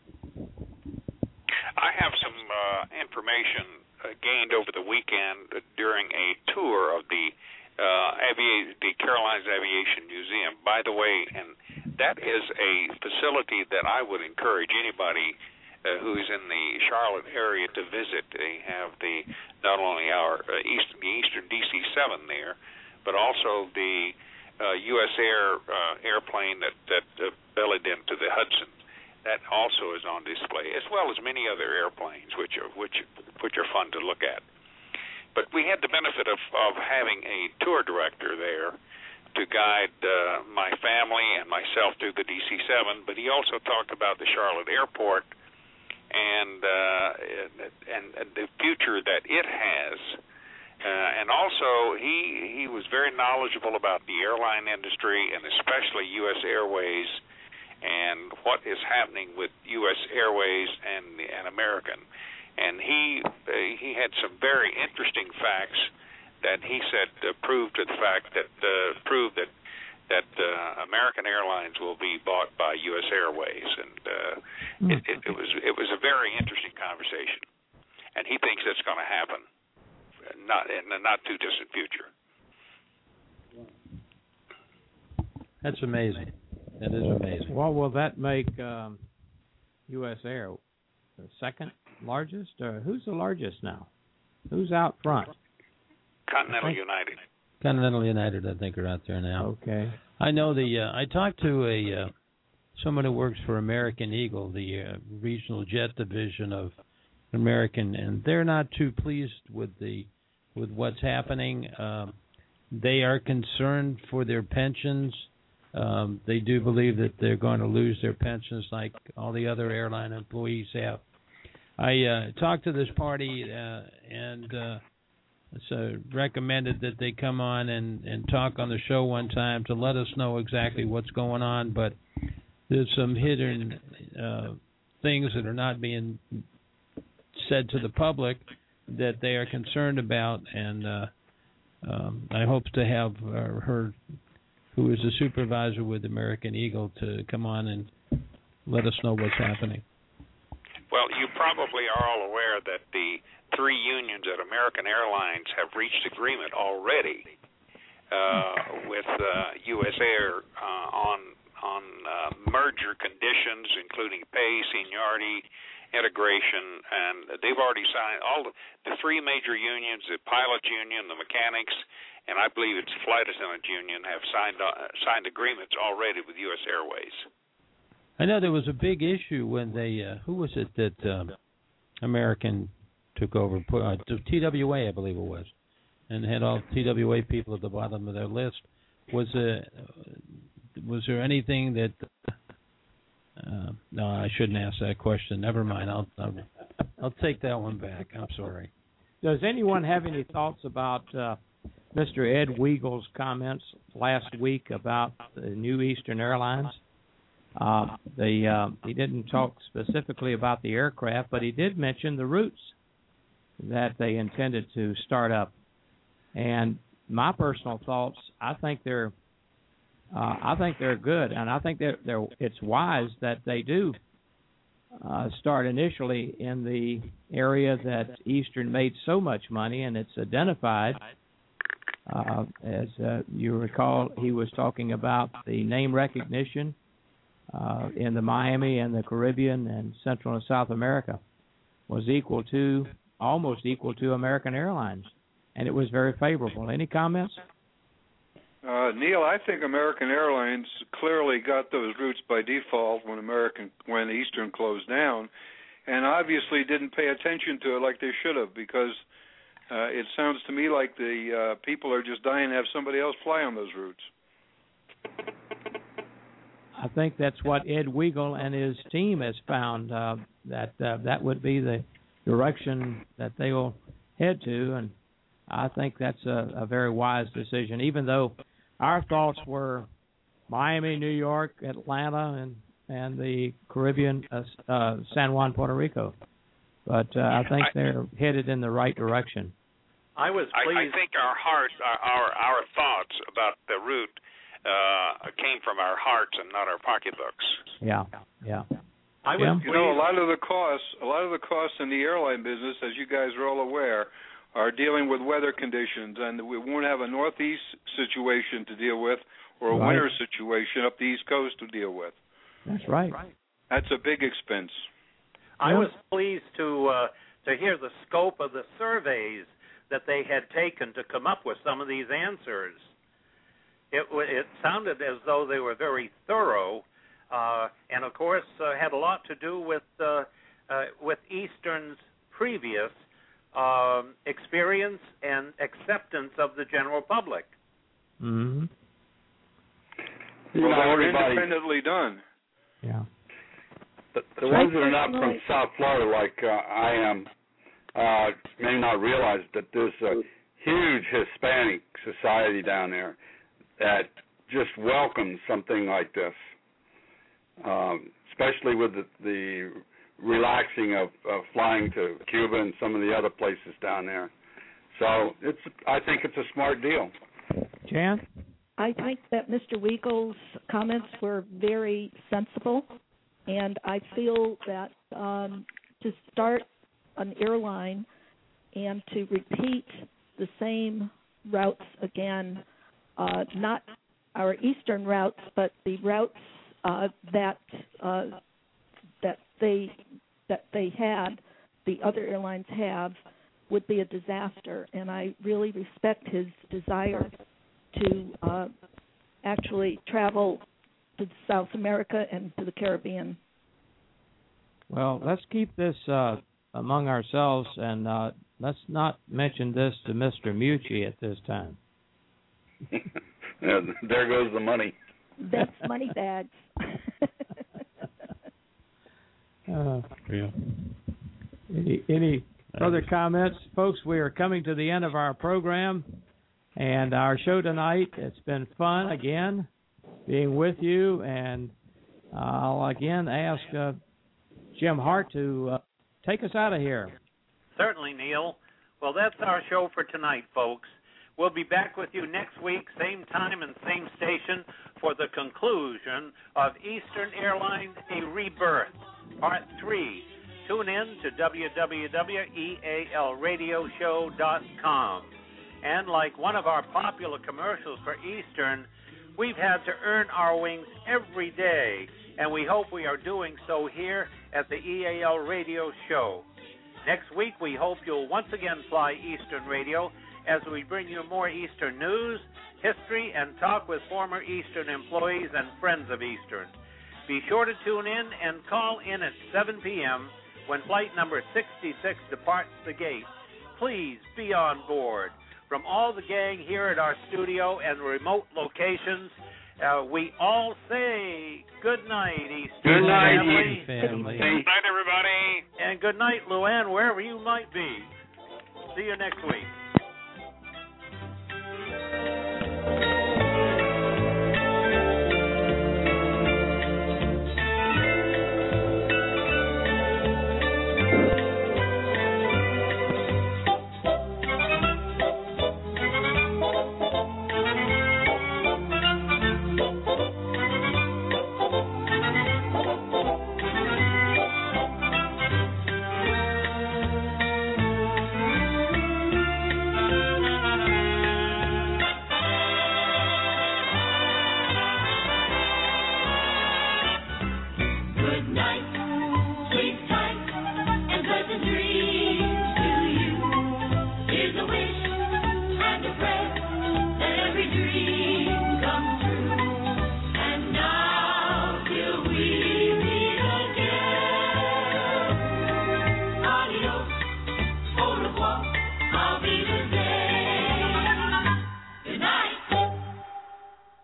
I have some uh, information uh, gained over the weekend uh, during a tour of the uh, avia- the Carolines Aviation Museum. By the way, and that is a facility that I would encourage anybody Uh, who's in the Charlotte area to visit. They have the not only our uh, East, the Eastern D C seven there, but also the uh, U S Air uh, airplane that that uh, bellied into the Hudson. That also is on display, as well as many other airplanes, which are which which are fun to look at. But we had the benefit of of having a tour director there to guide uh, my family and myself through the D C seven. But he also talked about the Charlotte Airport. And, uh, and and the future that it has, uh, and also he he was very knowledgeable about the airline industry and especially U S Airways and what is happening with U S Airways and and American, and he uh, he had some very interesting facts that he said uh, proved to the fact that uh, proved that. that uh, American Airlines will be bought by U S Airways, and uh, mm. it, it, it was it was a very interesting conversation, and he thinks it's going to happen, not in the not too distant future. That's amazing. That is amazing. Well, will that make um, U S Air the second largest, or who's the largest now? Who's out front? Continental United. Continental United, I think, are out there now. Okay. I know the. Uh, I talked to a uh, someone who works for American Eagle, the uh, regional jet division of American, and they're not too pleased with the with what's happening. Um, they are concerned for their pensions. Um, they do believe that they're going to lose their pensions, like all the other airline employees have. I uh, talked to this party uh, and. Uh, So recommended that they come on and, and talk on the show one time to let us know exactly what's going on. But there's some hidden uh, things that are not being said to the public that they are concerned about. And uh, um, I hope to have uh, her, who is a supervisor with American Eagle, to come on and let us know what's happening. Well, you probably are all aware that the three unions at American Airlines have reached agreement already uh, with uh, U S Air uh, on on uh, merger conditions, including pay, seniority, integration, and they've already signed all the, the three major unions: the pilots union, the mechanics, and I believe it's the flight attendant union, have signed uh, signed agreements already with U S Airways. I know there was a big issue when they uh, who was it that um, American took over, uh, T W A, I believe it was, and had all T W A people at the bottom of their list. Was there, was there anything that? Uh, no, I shouldn't ask that question. Never mind. I'll, I'll I'll take that one back. I'm sorry. Does anyone have any thoughts about uh, Mister Ed Weagle's comments last week about the new Eastern Airlines? Uh, the uh, he didn't talk specifically about the aircraft, but he did mention the routes that they intended to start up. And my personal thoughts, I think they're, uh, I think they're good, and I think they're, they're it's wise that they do uh, start initially in the area that Eastern made so much money, and it's identified. Uh, as uh, you recall, he was talking about the name recognition uh, in the Miami and the Caribbean and Central and South America was equal to, almost equal to American Airlines, and it was very favorable. Any comments? Uh, Neil, I think American Airlines clearly got those routes by default when American when Eastern closed down, and obviously didn't pay attention to it like they should have, because uh, it sounds to me like the uh, people are just dying to have somebody else fly on those routes. I think that's what Ed Weagle and his team has found, uh, that uh, that would be the direction that they will head to, and I think that's a, a very wise decision, even though our thoughts were Miami, New York, Atlanta, and and the Caribbean, uh, uh, San Juan, Puerto Rico. But uh, I think they're headed in the right direction. I was pleased. I, I think our hearts, our, our our thoughts about the route uh, came from our hearts and not our pocketbooks. Yeah, yeah. I was you know, a lot of the costs, a lot of the costs in the airline business, as you guys are all aware, are dealing with weather conditions, and we won't have a northeast situation to deal with or a Right. winter situation up the East Coast to deal with. That's right. That's a big expense. I was pleased to uh, to hear the scope of the surveys that they had taken to come up with some of these answers. It it sounded as though they were very thorough, uh, and of course uh, had a lot to do with uh, uh, with Eastern's previous um, experience and acceptance of the general public. Mm-hmm. Well, You know, they were everybody- independently done. Yeah. The, the ones that are not from South Florida, like uh, I am, uh, may not realize that there's a huge Hispanic society down there that just welcomes something like this, um, especially with the, the relaxing of, of flying to Cuba and some of the other places down there. So it's, I think it's a smart deal. Jan? I think that Mister Weagle's comments were very sensible, and I feel that um, to start an airline and to repeat the same routes again, uh, not our eastern routes, but the routes uh, that uh, that they that they had, the other airlines have, would be a disaster. And I really respect his desire to uh, actually travel to South America and to the Caribbean. Well, let's keep this uh, among ourselves, and uh, let's not mention this to Mister Mucci at this time. Yeah, there goes the money. That's money bags. uh, yeah. Any, any further comments? Folks, we are coming to the end of our program and our show tonight. It's been fun, again, being with you, and uh, I'll again ask uh, Jim Hart to uh, take us out of here. Certainly, Neil. Well, that's our show for tonight, folks. We'll be back with you next week, same time and same station, for the conclusion of Eastern Airlines A Rebirth, Part three. Tune in to w w w dot e a l radio show dot com. And like one of our popular commercials for Eastern, we've had to earn our wings every day, and we hope we are doing so here at the E A L Radio Show. Next week, we hope you'll once again fly Eastern Radio as we bring you more Eastern news, history, and talk with former Eastern employees and friends of Eastern. Be sure to tune in and call in at seven p.m. when flight number sixty-six departs the gate. Please be on board. From all the gang here at our studio and remote locations, uh, we all say good night, Eastern Good night, family. family. Good night, everybody. And good night, Luann, wherever you might be. See you next week. Good night.